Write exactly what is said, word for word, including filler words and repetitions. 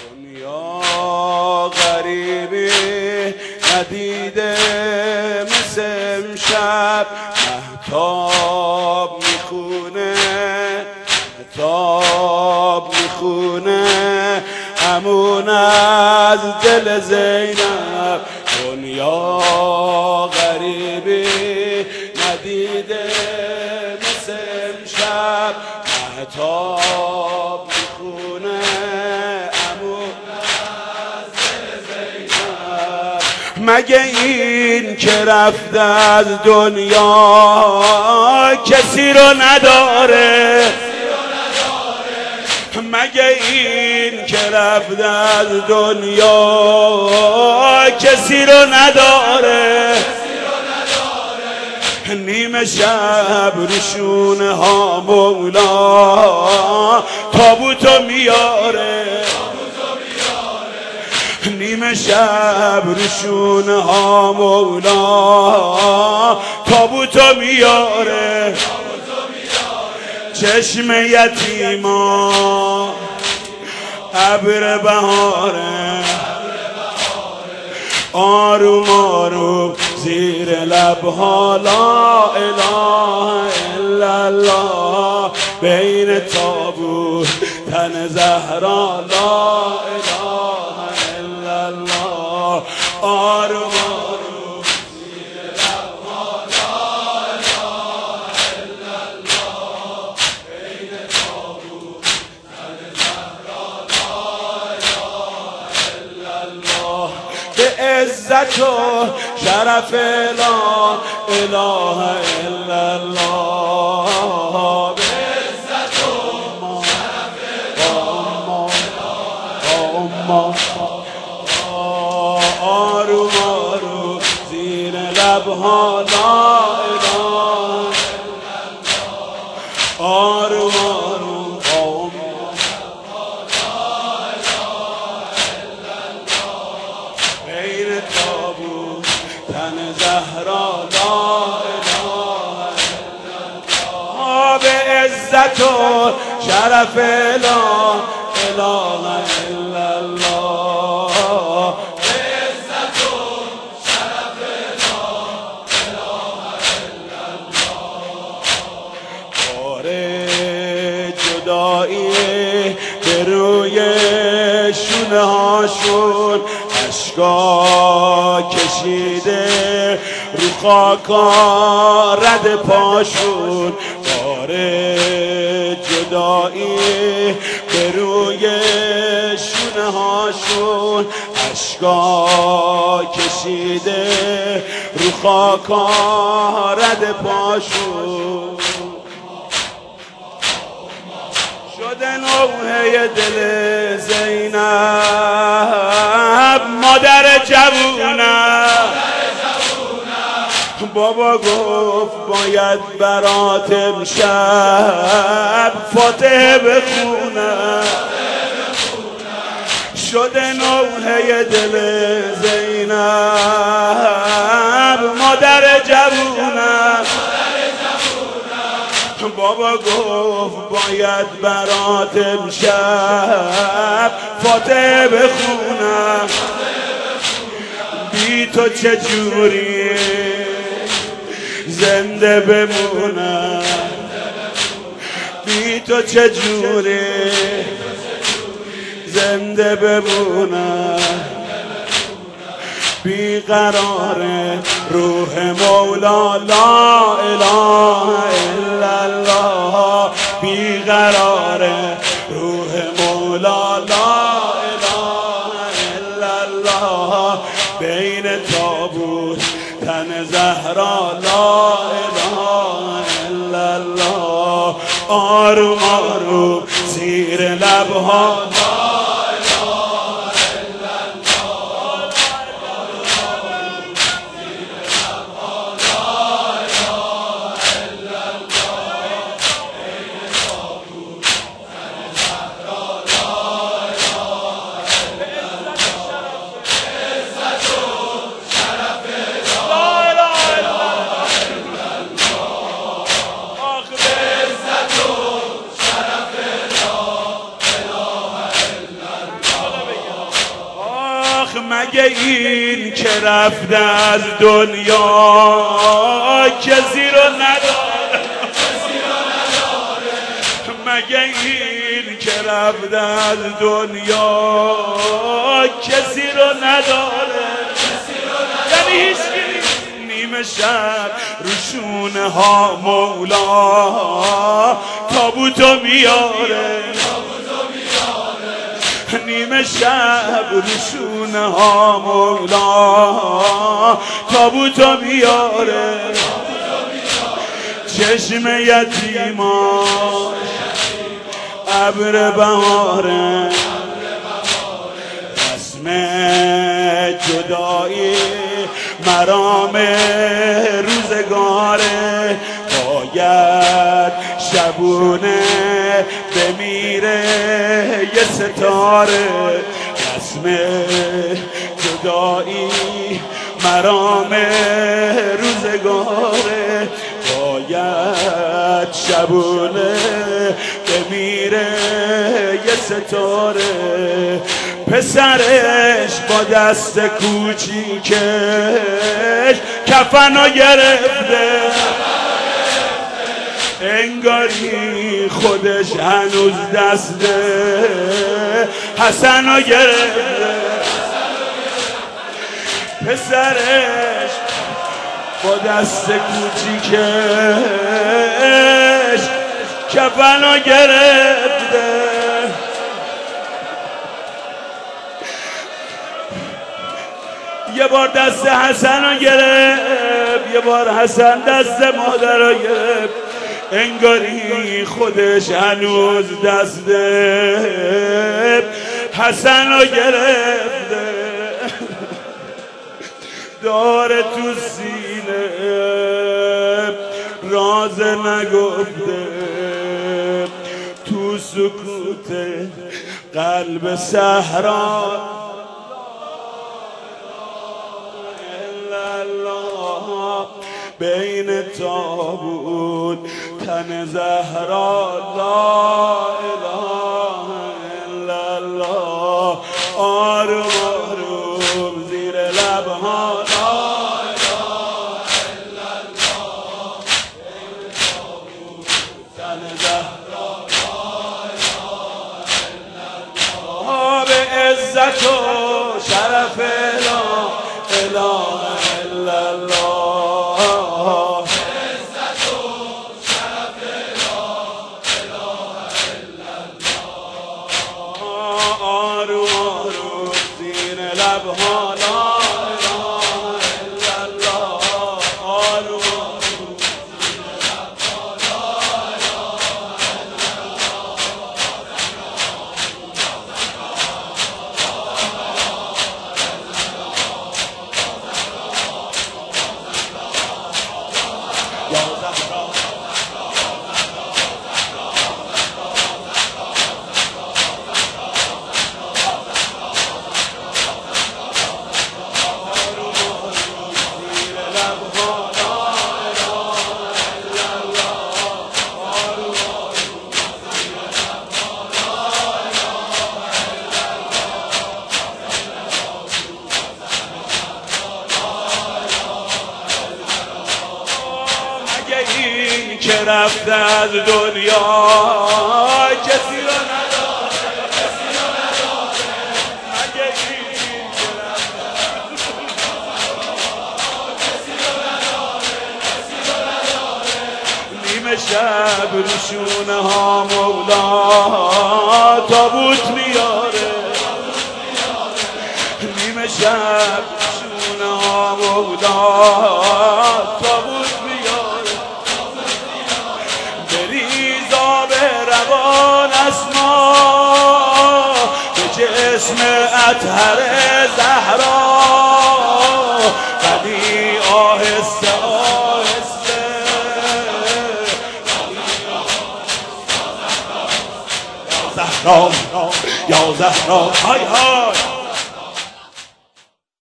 دنیا غریبی ندیده مثل امشب، مهتاب میخونه مهتاب میخونه همون از دل زینب. دنیا غریبی ندیده مثل امشب، مهتاب میخونه همون از دل زینب. مگه این که رفته از دنیا کسی رو نداره؟ مگه این که رفته از دنیا کسی رو نداره؟ نیمه شب روشونه ها مولا تابوتو میاره، نیمه شب روشونه ها مولا تابوتو میاره. چشم یتیما ابر بهاره، آروم آروم زیر لبها لا اله الا الله، بین تابوت تن زهرا لا اله الا الله، آروم آروم زیر لبها لا اله الا الله، بین تابوت تن زهرا لا اله الا الله. به عزت و شرف لا اله الا الله، به عزت و شرف لا اله الا الله، آروم آروم زیر لبها لا اله الا الله، آروم آروم بین تابوت تن زهرا لا اله الا الله، به عزت و شرف لا اله الا الله، به عزت و شرف لا اله الا الله. بار جدایی به روی شونه هاشون اشکا کشیده رو خاکا رد پاشون، بار جدایی به روی شونه هاشون اشکا کشیده رو خاکا رد پاشون. شده نوحه دل زینب مادر جوونم، بابا گفت باید برات امشب فاتحه بخونم. شده نوحه دل زینب مادر جوونم، بابا گفت باید برات امشب فاتحه بخونم. بی تو چجوری زنده بمونم، بی تو چجوری زنده بمونم. بیقرار روح مولا لا اله الا الله، بیقرار روح مولا لا اله الا الله، بین تابوت تن زهرا لا اله الا الله، آروم آروم زیر لبها مگه این که رفته از دنیا کسی رو نداره؟ مگه این که رفته از دنیا کسی رو نداره؟ یعنی هیچ نیمه شب روشونه ها مولا تابوتو میاره، نیمه شب روشونه ها مولا تابوتو میاره، چشم یتیما ابر بهاره، رسم جدایی مرام روزگاره، باید شبونه بمیره یه ستاره، رسم جدایی مرام روزگاره، باید شبونه بمیره یه ستاره، پسرش با دست کوچیکش کفنو گرفته، انگاری خودش هنوز دسته حسنو گرفته، پسرش با دست کوچیکش کفنو گرفته، یه بار دست حسن رو گرفت، یه بار حسن دست مادر رو گرفت، انگاری خودش هنوز دست حسن رو گرفته، داره تو سینه راز نگفته، تو سکوت قلب صحرا بین تابوت تن زهرا، لا اله الا الله، آروم آروم زیر لبها، لا اله الا الله، بین تابوت تن زهرا، لا اله الا الله، به عزت و شرف لا اله الا الله، که رفته از دنیا کسی رو نداره، کسی رو نداره، مگه این که رفته کسی رو نداره، کسی رو نداره، نیمه شب روشونه ها مولا تابوت میاره، نیمه شب روشونه ها مولا تابوت میاره، بریزا به روان اسما به جسم اطهر زهرا، ولی آهسته آهسته یا زهرا یا زهرا های های